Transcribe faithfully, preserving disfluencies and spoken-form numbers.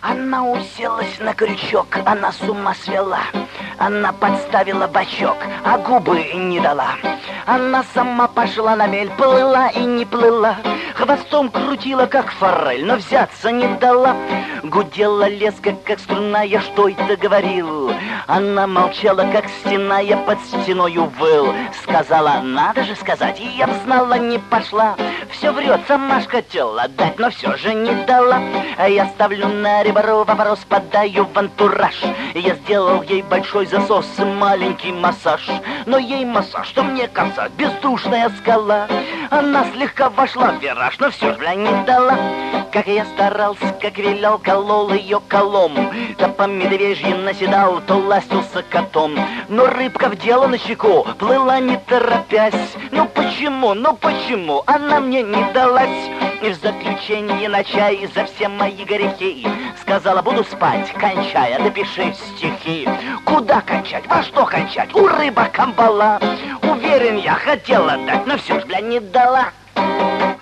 Она уселась на крючок, она с ума свела. Она подставила бочок, а губы не дала. Она сама пошла на мель, плыла и не плыла. Хвостом крутила, как форель, но взяться не дала. Гудела леска, как струна, я что это говорил? Она молчала, как стена, я под стеною выл. Сказала, надо же сказать, и я б знала, не пошла. Все врет, сама ж хотела дать, но все же не дала. А я ставлю на ребро вопрос, подаю в антураж. Я сделал ей большой засос и маленький массаж. Но ей массаж, что мне коса, бездушная скала. Она слегка вошла в вираж, но все же, бля, не дала. Как я старался, как велел, колол ее колом. То по медвежьи наседал, то ластился котом. Но рыбка в дело на щеку плыла не торопясь. Ну почему, ну почему она мне не далась? И в заключение на чай за все мои грехи сказала, буду спать, кончая, напиши стихи. Куда кончать, во что кончать? У рыба камбала. Уверен, я хотела дать, но все ж, бля, не дала.